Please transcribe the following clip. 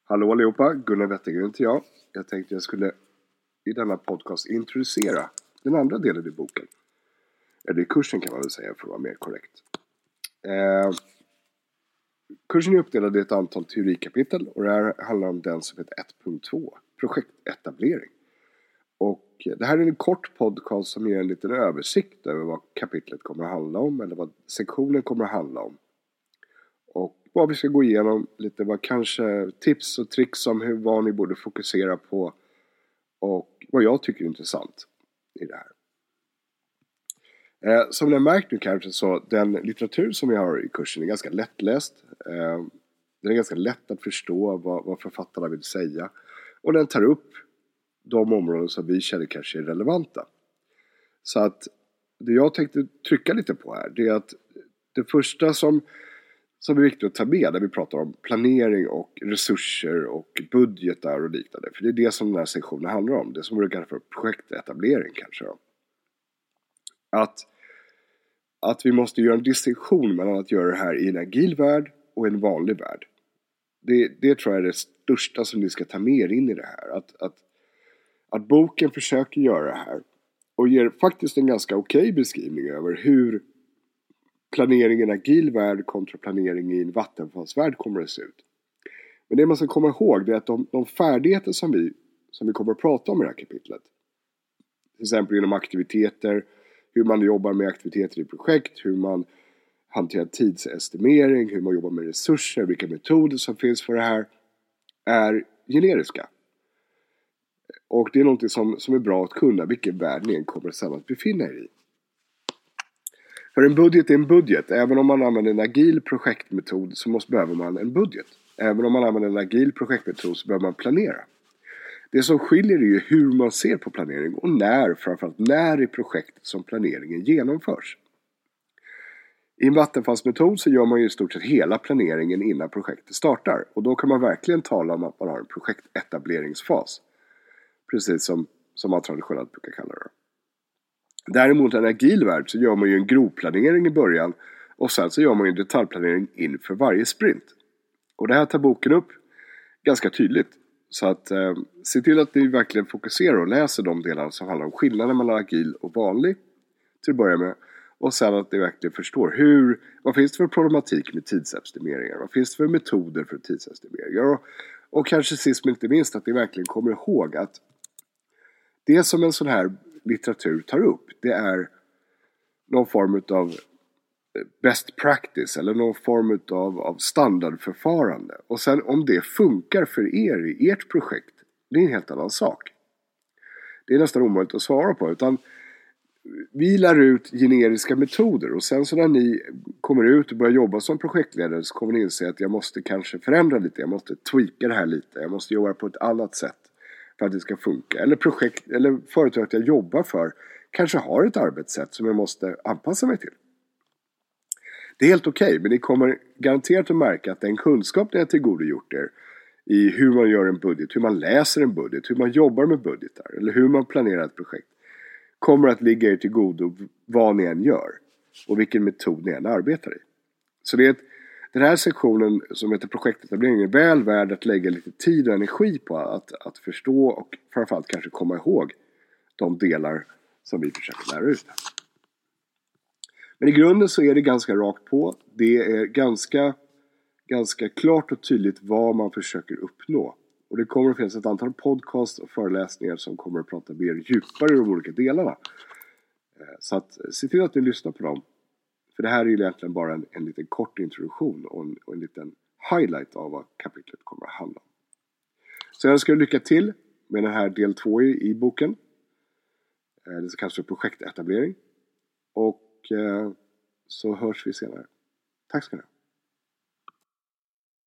Hallå allihopa, Gunnar Wettergren heter jag. Jag tänkte jag skulle i denna podcast introducera den andra delen i boken. Eller i kursen kan man väl säga för att vara mer korrekt. Kursen är uppdelad i ett antal teorikapitel och det här handlar om den som heter 1.2, projektetablering. Och det här är en kort podcast som ger en liten översikt över vad kapitlet kommer att handla om eller vad sektionen kommer att handla om. Och vad vi ska gå igenom lite vad kanske tips och tricks om vad ni borde fokusera på och vad jag tycker är intressant i det här. Som ni har märkt nu kanske så den litteratur som vi har i kursen är ganska lättläst. Den är ganska lätt att förstå vad författarna vill säga. Och den tar upp de områden som vi känner kanske är relevanta. Så att det jag tänkte trycka lite på här det är att det första som är viktigt att ta med när vi pratar om planering och resurser och budgetar och liknande. För det är det som den här sektionen handlar om. Det som vi kallar för projektetablering kanske då. Att vi måste göra en distinktion mellan att göra det här i en agil värld och en vanlig värld. Det tror jag är det största som ni ska ta med in i det här. Att boken försöker göra det här och ger faktiskt en ganska okej beskrivning över hur planering i en agil värld kontra planering i en vattenfallsvärld kommer att se ut. Men det man ska komma ihåg det är att de färdigheter som vi kommer att prata om i det här kapitlet. Till exempel inom aktiviteter, hur man jobbar med aktiviteter i projekt, hur man hanterar tidsestimering, hur man jobbar med resurser, vilka metoder som finns för det här är generiska. Och det är något som är bra att kunna vilken värld ni kommer att befinna er i. För en budget är en budget. Även om man använder en agil projektmetod så behöver man en budget. Även om man använder en agil projektmetod så behöver man planera. Det som skiljer är ju hur man ser på planering och framförallt när i projektet som planeringen genomförs. I en vattenfallsmetod så gör man ju i stort sett hela planeringen innan projektet startar. Och då kan man verkligen tala om att man har en projektetableringsfas. Precis som man traditionellt brukar kalla det. Däremot i en agil värld så gör man ju en grovplanering i början och sen så gör man ju en detaljplanering inför varje sprint. Och det här tar boken upp ganska tydligt. Så att se till att ni verkligen fokuserar och läser de delar som handlar om skillnaden mellan agil och vanlig till att börja med. Och sen att ni verkligen förstår vad finns det för problematik med tidsestimeringar? Vad finns det för metoder för tidsestimeringar? Och kanske sist men inte minst att ni verkligen kommer ihåg att det som en sån här litteratur tar upp det är någon form av best practice eller någon form av standardförfarande. Och sen om det funkar för er i ert projekt, det är en helt annan sak. Det är nästan omöjligt att svara på utan vi lär ut generiska metoder och sen så när ni kommer ut och börjar jobba som projektledare så kommer ni inse att jag måste kanske förändra lite, jag måste tweaka det här lite, jag måste jobba på ett annat sätt för att det ska funka. Eller företaget jag jobbar för kanske har ett arbetssätt som jag måste anpassa mig till. Det är helt okej, men ni kommer garanterat att märka att den kunskap ni har tillgodogjort er i hur man gör en budget, hur man läser en budget, hur man jobbar med budgetar eller hur man planerar ett projekt kommer att ligga er till godo vad ni än gör och vilken metod ni än arbetar i. Så den här sektionen som heter projektetablering är väl värd att lägga lite tid och energi på att förstå och framförallt kanske komma ihåg de delar som vi försöker lära ut. Men i grunden så är det ganska rakt på. Det är ganska klart och tydligt vad man försöker uppnå. Och det kommer att finnas ett antal podcast och föreläsningar som kommer att prata mer djupare i de olika delarna. Så att se till att ni lyssnar på dem. För det här är ju egentligen bara en liten kort introduktion och en liten highlight av vad kapitlet kommer att handla om. Så jag önskar lycka till med den här del 2 i boken. Det kallas för projektetablering. Och så hörs vi senare. Tack ska ni ha.